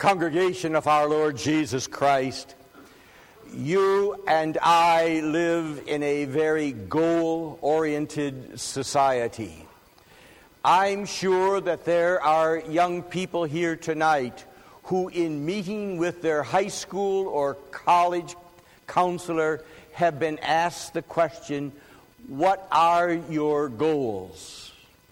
Congregation of our Lord Jesus Christ, you and I live in a very goal-oriented society. I'm sure that there are young people here tonight who, in meeting with their high school or college counselor, have been asked the question, what are your goals?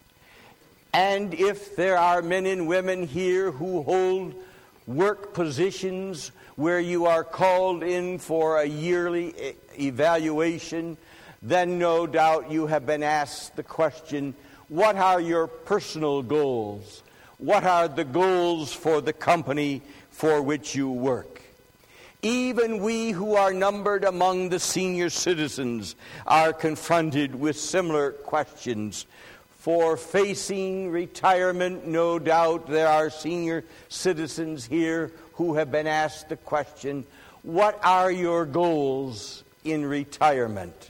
And if there are men and women here who hold work positions where you are called in for a yearly evaluation, then no doubt you have been asked the question, what are your personal goals? What are the goals for the company for which you work? Even we who are numbered among the senior citizens are confronted with similar questions. For facing retirement, no doubt there are senior citizens here who have been asked the question, what are your goals in retirement?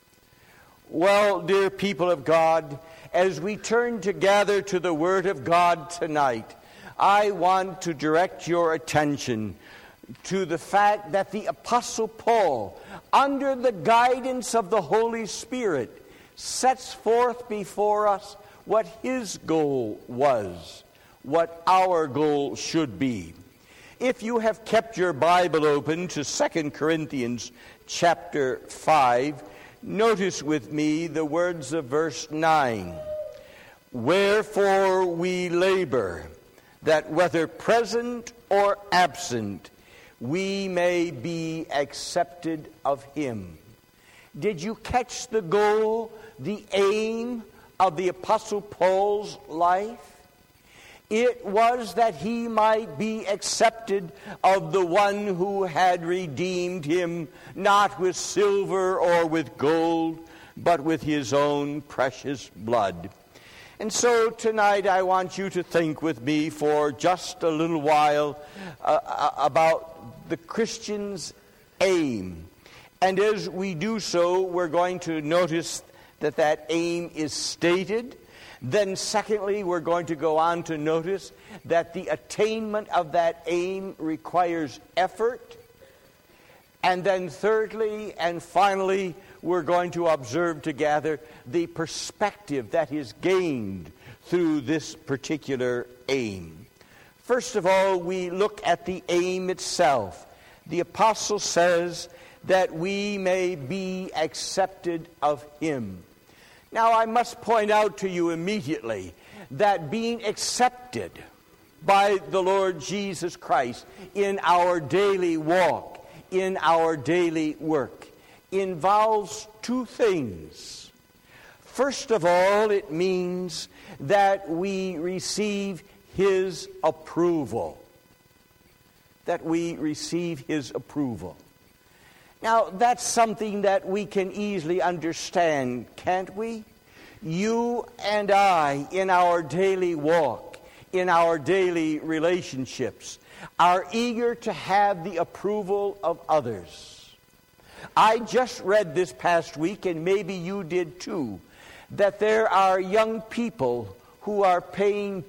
Well, dear people of God, as we turn together to the Word of God tonight, I want to direct your attention to the fact that the Apostle Paul, under the guidance of the Holy Spirit, sets forth before us what his goal was, what our goal should be. If you have kept your Bible open to 2 Corinthians chapter 5, notice with me the words of verse 9. Wherefore we labor, that whether present or absent, we may be accepted of him. Did you catch the goal, the aim of the Apostle Paul's life? It was that he might be accepted of the one who had redeemed him, not with silver or with gold, but with his own precious blood. And so tonight I want you to think with me for just a little while about the Christian's aim. And as we do so, we're going to notice that that aim is stated. Then secondly, we're going to go on to notice that the attainment of that aim requires effort. And then thirdly and finally, we're going to observe together the perspective that is gained through this particular aim. First of all, we look at the aim itself. The apostle says that we may be accepted of him. Now, I must point out to you immediately that being accepted by the Lord Jesus Christ in our daily walk, in our daily work, involves two things. First of all, it means that we receive his approval. That we receive his approval. Now, that's something that we can easily understand, can't we? You and I, in our daily walk, in our daily relationships, are eager to have the approval of others. I just read this past week, and maybe you did too, that there are young people who are paying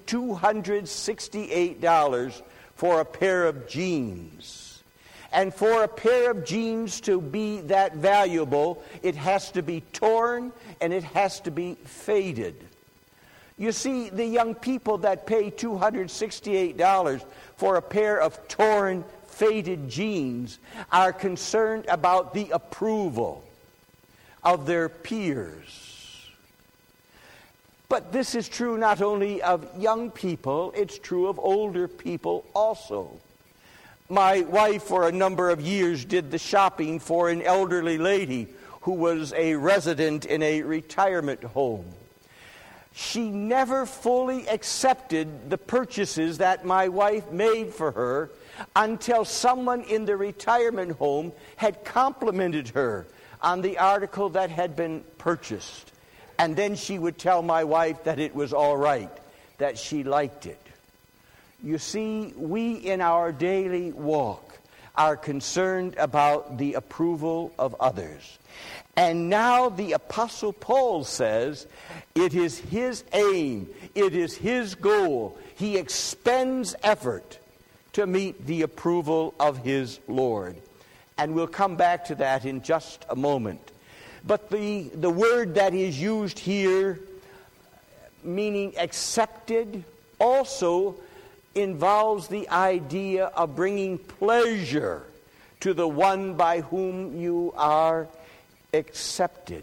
$268 for a pair of jeans. And for a pair of jeans to be that valuable, it has to be torn and it has to be faded. You see, the young people that pay $268 for a pair of torn, faded jeans are concerned about the approval of their peers. But this is true not only of young people, it's true of older people also. My wife, for a number of years, did the shopping for an elderly lady who was a resident in a retirement home. She never fully accepted the purchases that my wife made for her until someone in the retirement home had complimented her on the article that had been purchased. And then she would tell my wife that it was all right, that she liked it. You see, we in our daily walk are concerned about the approval of others. And now the Apostle Paul says it is his aim, it is his goal. He expends effort to meet the approval of his Lord. And we'll come back to that in just a moment. But the word that is used here, meaning accepted, also involves the idea of bringing pleasure to the one by whom you are accepted.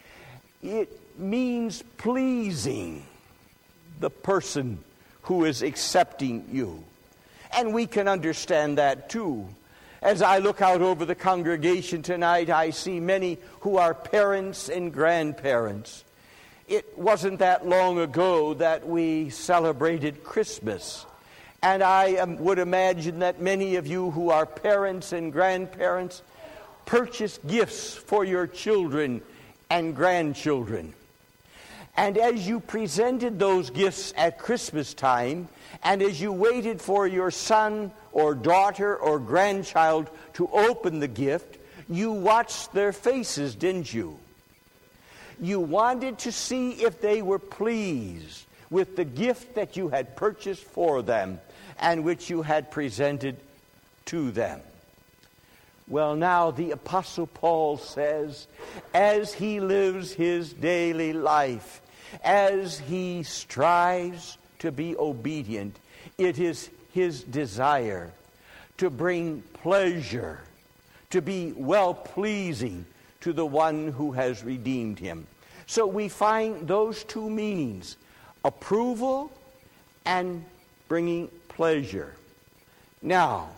It means pleasing the person who is accepting you. And we can understand that too. As I look out over the congregation tonight, I see many who are parents and grandparents. It wasn't that long ago that we celebrated Christmas. And I would imagine that many of you who are parents and grandparents purchased gifts for your children and grandchildren. And as you presented those gifts at Christmas time, and as you waited for your son or daughter or grandchild to open the gift, you watched their faces, didn't you? You wanted to see if they were pleased with the gift that you had purchased for them and which you had presented to them. Well, now the Apostle Paul says, as he lives his daily life, as he strives to be obedient, it is his desire to bring pleasure, to be well-pleasing to the one who has redeemed him. So we find those two meanings, approval and bringing pleasure. Now,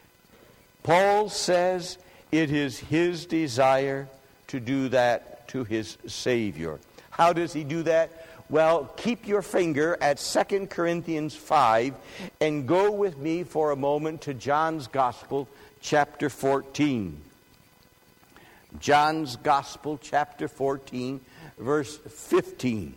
Paul says it is his desire to do that to his Savior. How does he do that? Well, keep your finger at 2 Corinthians 5 and go with me for a moment to John's Gospel, chapter 14. John's Gospel, chapter 14, verse 15.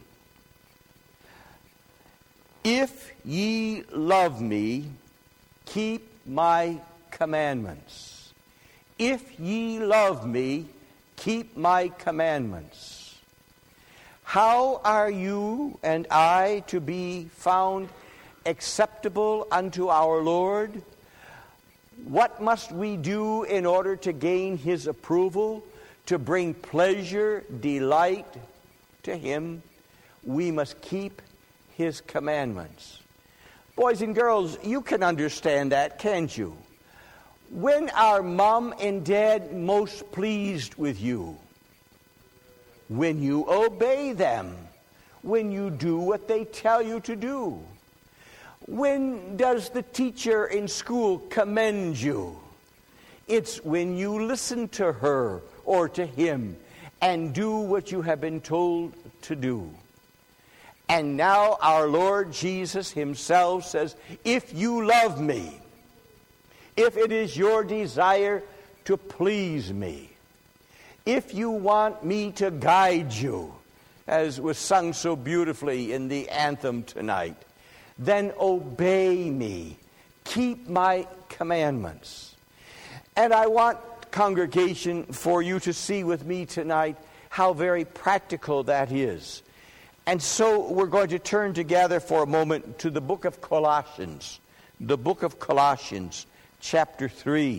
If ye love me, keep my commandments. If ye love me, keep my commandments. How are you and I to be found acceptable unto our Lord? What must we do in order to gain his approval, to bring pleasure, delight to him? We must keep his commandments. Boys and girls, you can understand that, can't you? When are mom and dad most pleased with you? When you obey them, when you do what they tell you to do. When does the teacher in school commend you? It's when you listen to her or to him and do what you have been told to do. And now our Lord Jesus himself says, if you love me, if it is your desire to please me, if you want me to guide you, as was sung so beautifully in the anthem tonight, then obey me. Keep my commandments. And I want, congregation, for you to see with me tonight how very practical that is. And so we're going to turn together for a moment to the book of Colossians. The book of Colossians, chapter 3.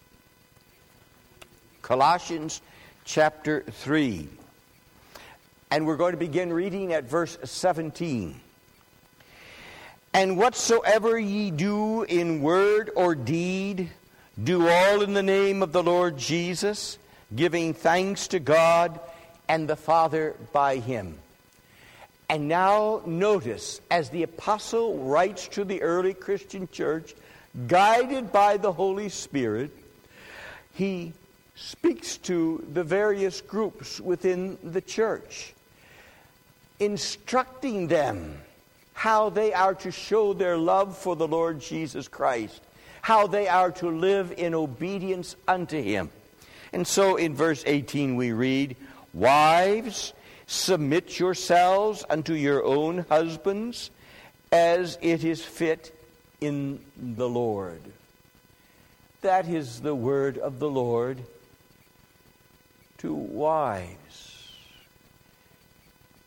Colossians chapter 3. And we're going to begin reading at verse 17. And whatsoever ye do in word or deed, do all in the name of the Lord Jesus, giving thanks to God and the Father by him. And now notice, as the apostle writes to the early Christian church, guided by the Holy Spirit, he speaks to the various groups within the church, instructing them how they are to show their love for the Lord Jesus Christ, how they are to live in obedience unto him. And so in verse 18 we read, wives, submit yourselves unto your own husbands, as it is fit in the Lord. That is the word of the Lord to wives.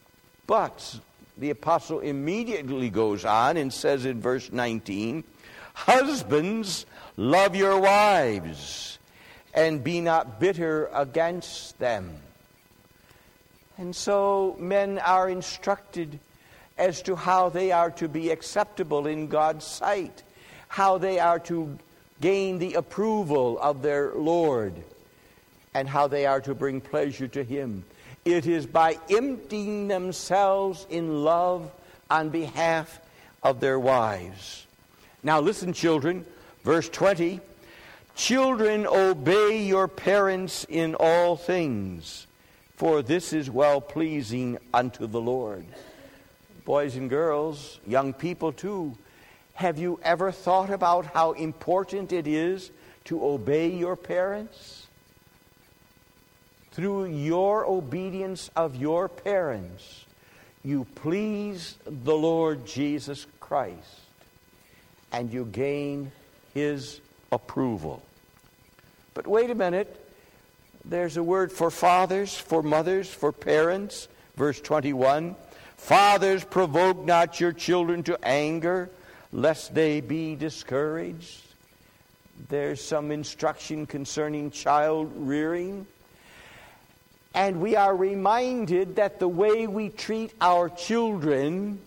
But the apostle immediately goes on and says in verse 19, Husbands, love your wives, and be not bitter against them. And so men are instructed as to how they are to be acceptable in God's sight, how they are to gain the approval of their Lord, and how they are to bring pleasure to Him. It is by emptying themselves in love on behalf of their wives. Now listen, children, verse 20. Children, obey your parents in all things, for this is well-pleasing unto the Lord. Boys and girls, young people too, have you ever thought about how important it is to obey your parents? Through your obedience of your parents, you please the Lord Jesus Christ, and you gain His approval. But wait a minute. There's a word for fathers, for mothers, for parents. Verse 21. Fathers, provoke not your children to anger, lest they be discouraged. There's some instruction concerning child rearing. And we are reminded that the way we treat our children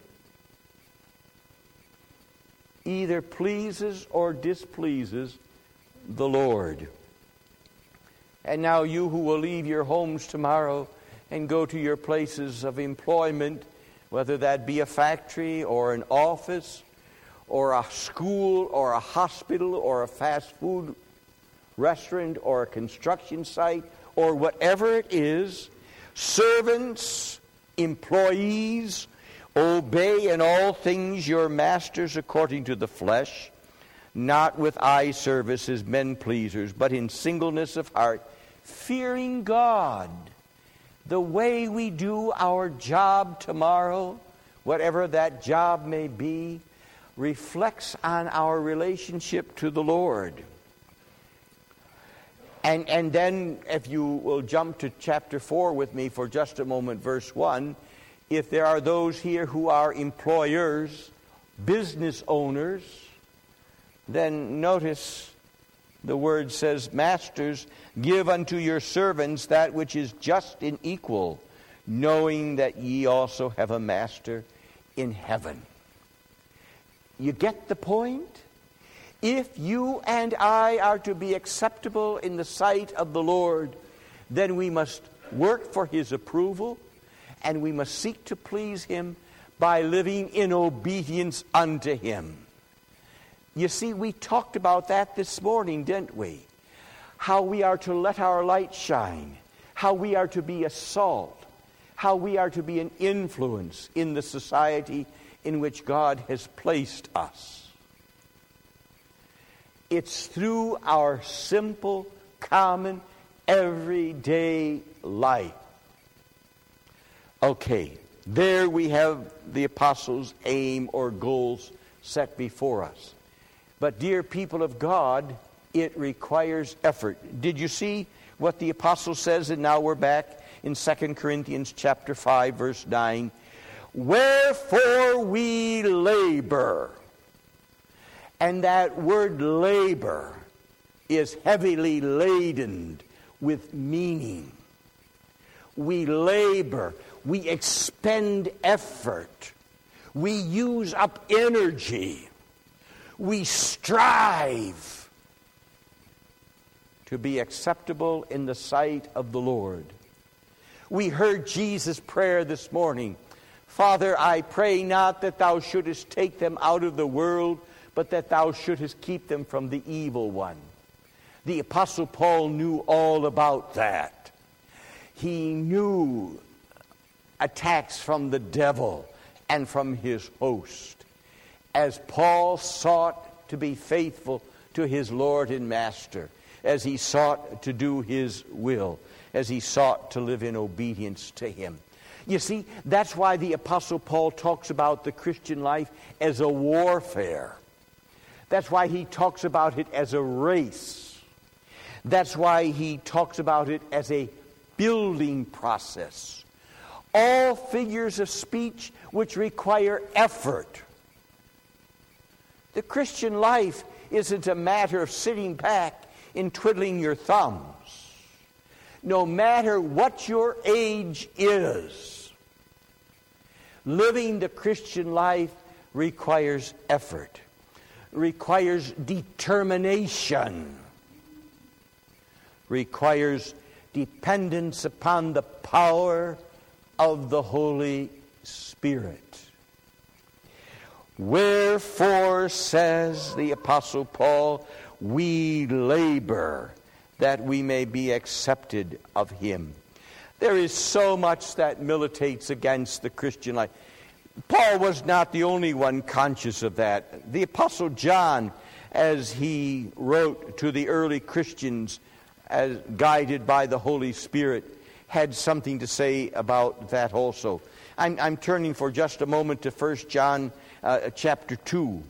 either pleases or displeases the Lord. And now you who will leave your homes tomorrow and go to your places of employment, whether that be a factory or an office or a school or a hospital or a fast food restaurant or a construction site or whatever it is, servants, employees, obey in all things your masters according to the flesh, not with eye service as men pleasers, but in singleness of heart, fearing God. The way we do our job tomorrow, whatever that job may be, reflects on our relationship to the Lord. And then, if you will jump to chapter 4 with me for just a moment, verse 1, if there are those here who are employers, business owners, then notice the word says, Masters, give unto your servants that which is just and equal, knowing that ye also have a master in heaven. You get the point? If you and I are to be acceptable in the sight of the Lord, then we must work for His approval, and we must seek to please Him by living in obedience unto Him. You see, we talked about that this morning, didn't we? How we are to let our light shine, how we are to be a salt, how we are to be an influence in the society in which God has placed us. It's through our simple, common, everyday life. Okay, there we have the apostles' aim or goals set before us. But dear people of God, it requires effort. Did you see what the apostle says? And now we're back in 2 Corinthians chapter 5, verse 9. Wherefore we labor. And that word labor is heavily laden with meaning. We labor. We expend effort. We use up energy. We strive to be acceptable in the sight of the Lord. We heard Jesus' prayer this morning. Father, I pray not that thou shouldest take them out of the world, but that thou shouldest keep them from the evil one. The Apostle Paul knew all about that. He knew attacks from the devil and from his host. As Paul sought to be faithful to his Lord and Master, as he sought to do His will, as he sought to live in obedience to Him. You see, that's why the Apostle Paul talks about the Christian life as a warfare. That's why he talks about it as a race. That's why he talks about it as a building process. All figures of speech which require effort. The Christian life isn't a matter of sitting back and twiddling your thumbs. No matter what your age is, living the Christian life requires effort, requires determination, requires dependence upon the power of the Holy Spirit. Wherefore, says the Apostle Paul, we labor that we may be accepted of Him. There is so much that militates against the Christian life. Paul was not the only one conscious of that. The Apostle John, as he wrote to the early Christians, as guided by the Holy Spirit, had something to say about that also. I'm turning for just a moment to 1 John chapter 2.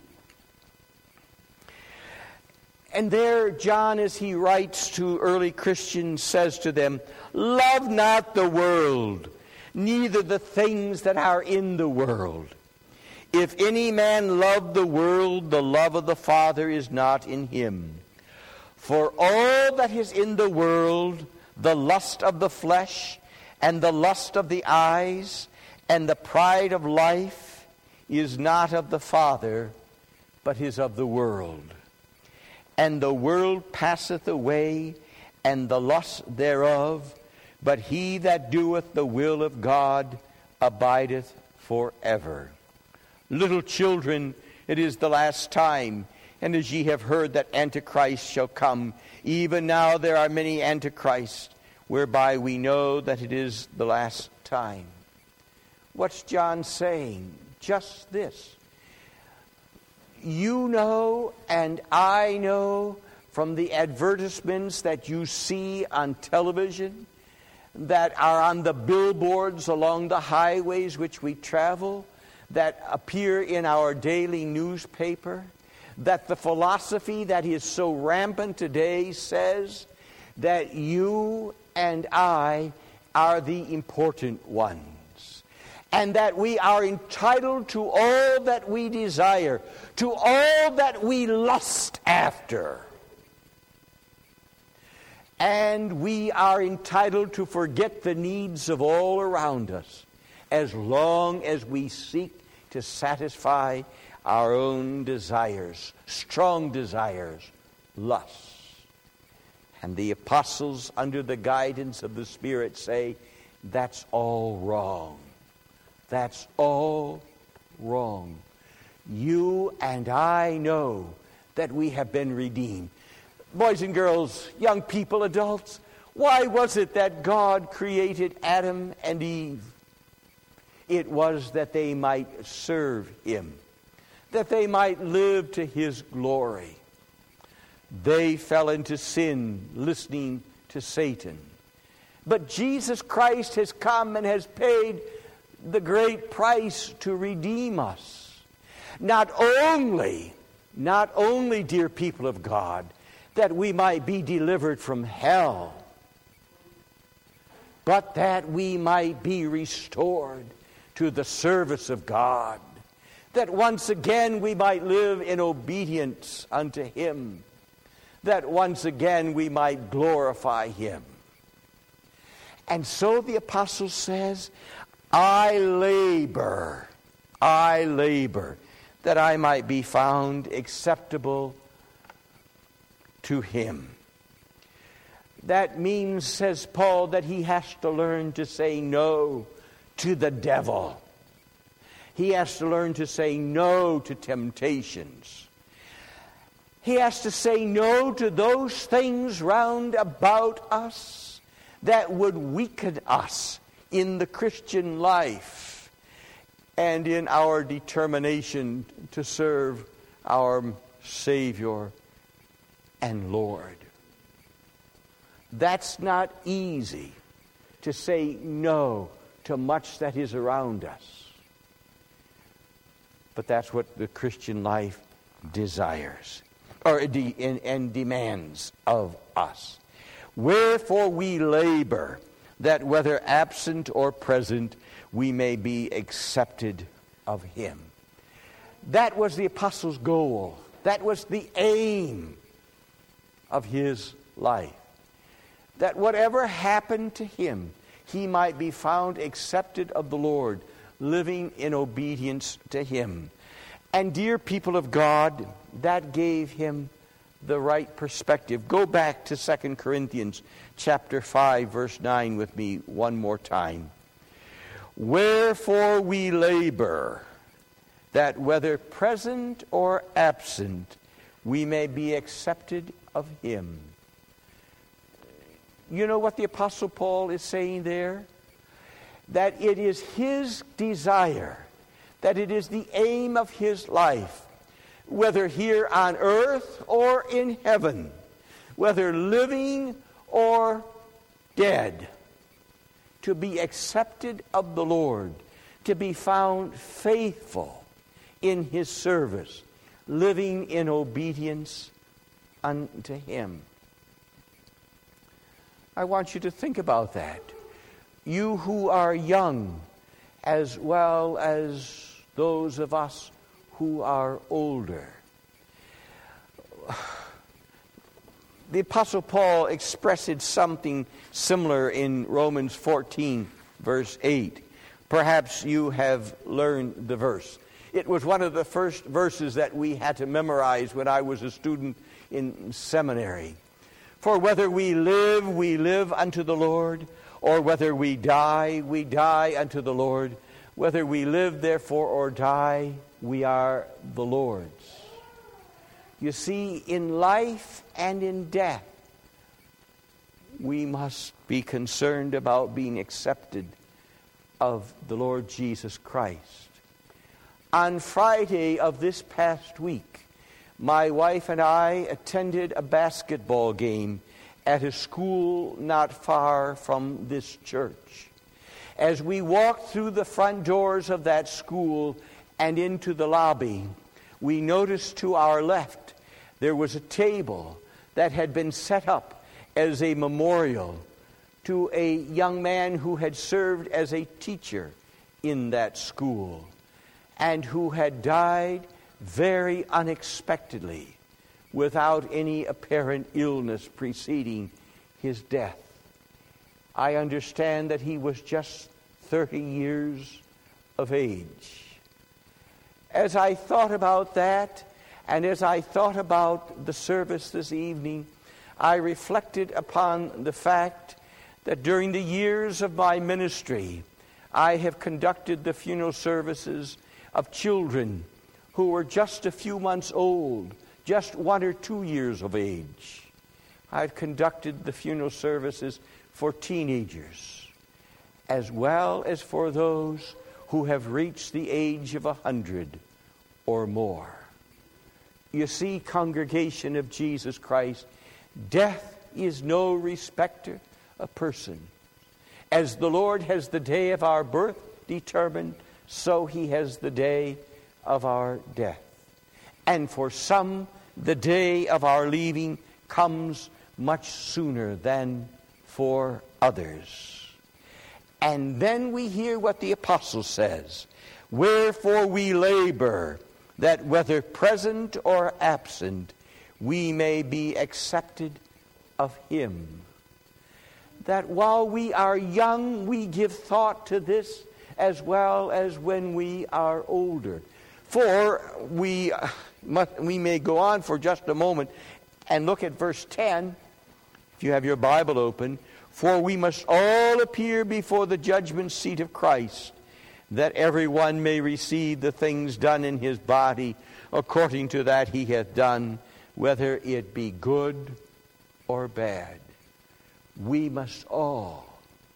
And there John, as he writes to early Christians, says to them, love not the world, neither the things that are in the world. If any man love the world, the love of the Father is not in him. For all that is in the world, the lust of the flesh, and the lust of the eyes, and the pride of life, is not of the Father, but is of the world. And the world passeth away, and the lust thereof, but he that doeth the will of God abideth forever. Little children, it is the last time, and as ye have heard that Antichrist shall come, even now there are many Antichrists, whereby we know that it is the last time. What's John saying? Just this. You know and I know from the advertisements that you see on television, that are on the billboards along the highways which we travel, that appear in our daily newspaper, that the philosophy that is so rampant today says that you and I are the important ones, and that we are entitled to all that we desire, to all that we lust after. And we are entitled to forget the needs of all around us as long as we seek to satisfy our own desires, strong desires, lusts. And the apostles, under the guidance of the Spirit, say, that's all wrong. That's all wrong. You and I know that we have been redeemed. Boys and girls, young people, adults, why was it that God created Adam and Eve? It was that they might serve Him, that they might live to His glory. They fell into sin, listening to Satan. But Jesus Christ has come and has paid the great price to redeem us. Not only, dear people of God, that we might be delivered from hell, but that we might be restored to the service of God, that once again we might live in obedience unto Him, that once again we might glorify Him. And so the apostle says, I labor, that I might be found acceptable to Him. That means, says Paul, that he has to learn to say no to the devil. He has to learn to say no to temptations. He has to say no to those things round about us that would weaken us in the Christian life and in our determination to serve our Savior and Lord. That's not easy, to say no to much that is around us. But that's what the Christian life desires and demands of us. Wherefore we labor, that whether absent or present, we may be accepted of Him. That was the apostle's goal. That was the aim of his life. That whatever happened to him, he might be found accepted of the Lord, living in obedience to him. And dear people of God, that gave him the right perspective. Go back to 2 Corinthians chapter 5, verse 9 with me one more time. Wherefore we labor, that whether present or absent, we may be accepted of him. You know what the Apostle Paul is saying there? That it is his desire, that it is the aim of his life, whether here on earth or in heaven, whether living or dead, to be accepted of the Lord, to be found faithful in his service, living in obedience unto him. I want you to think about that. You who are young, as well as those of us who are older. The Apostle Paul expressed something similar in Romans 14, verse 8. Perhaps you have learned the verse. It was one of the first verses that we had to memorize when I was a student in seminary. For whether we live unto the Lord, or whether we die unto the Lord. Whether we live, therefore, or die, we are the Lord's. You see, in life and in death, we must be concerned about being accepted of the Lord Jesus Christ. On Friday of this past week, my wife and I attended a basketball game at a school not far from this church. As we walked through the front doors of that school and into the lobby, we noticed to our left there was a table that had been set up as a memorial to a young man who had served as a teacher in that school and who had died very unexpectedly without any apparent illness preceding his death. I understand that he was just 30 years of age. As I thought about that, and as I thought about the service this evening, I reflected upon the fact that during the years of my ministry, I have conducted the funeral services of children who were just a few months old, just 1 or 2 years of age. I've conducted the funeral services for teenagers, as well as for those who have reached the age of 100 or more. You see, congregation of Jesus Christ, death is no respecter of person. As the Lord has the day of our birth determined, so he has the day of our death. And for some, the day of our leaving comes much sooner than for others. And then we hear what the apostle says. Wherefore we labor, that whether present or absent, we may be accepted of him. That while we are young, we give thought to this as well as when we are older. For we may go on for just a moment and look at verse 10, if you have your Bible open. For we must all appear before the judgment seat of Christ, that everyone may receive the things done in his body according to that he hath done, whether it be good or bad. We must all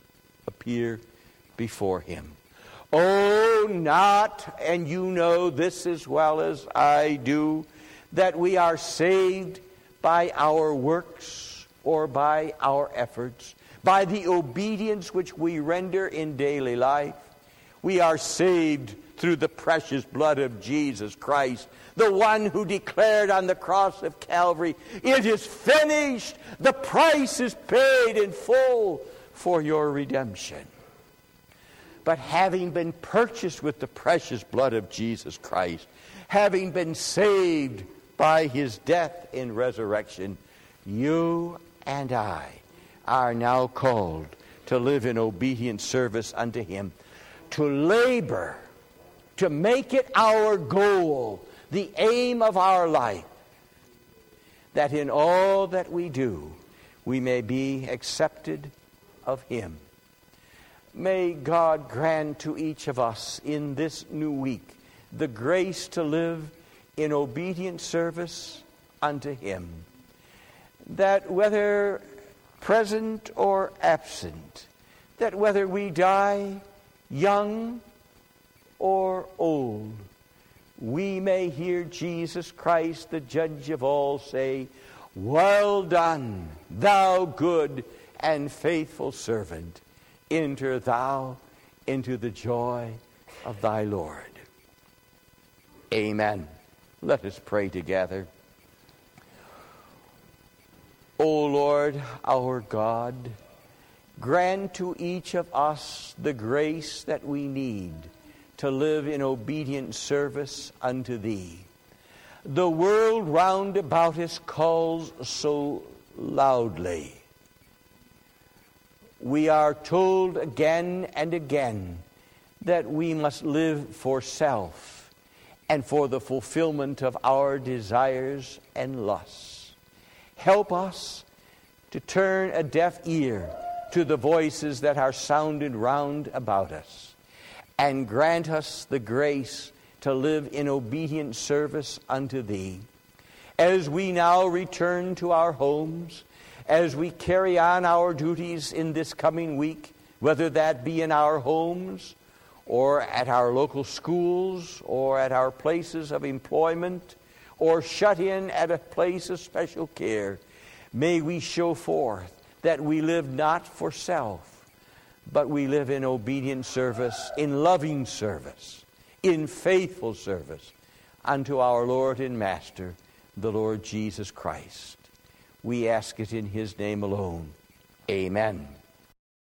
appear before him. Oh, not, and you know this as well as I do, that we are saved by our works or by our efforts, by the obedience which we render in daily life. We are saved through the precious blood of Jesus Christ, the one who declared on the cross of Calvary, "It is finished, the price is paid in full for your redemption." but having been purchased with the precious blood of Jesus Christ, having been saved by his death and resurrection, you and I are now called to live in obedient service unto him, to labor, to make it our goal, the aim of our life, that in all that we do, we may be accepted of him. May God grant to each of us in this new week the grace to live in obedient service unto him, that whether present or absent, that whether we die young or old, we may hear Jesus Christ, the judge of all, say, "Well done, thou good and faithful servant. Enter thou into the joy of thy Lord." Amen. Let us pray together. O Lord, our God, grant to each of us the grace that we need to live in obedient service unto thee. The world round about us calls so loudly. We are told again and again that we must live for self and for the fulfillment of our desires and lusts. Help us to turn a deaf ear to the voices that are sounded round about us, and grant us the grace to live in obedient service unto thee. As we now return to our homes, as we carry on our duties in this coming week, whether that be in our homes or at our local schools or at our places of employment or shut in at a place of special care, may we show forth that we live not for self, but we live in obedient service, in loving service, in faithful service unto our Lord and Master, the Lord Jesus Christ. We ask it in his name alone. Amen.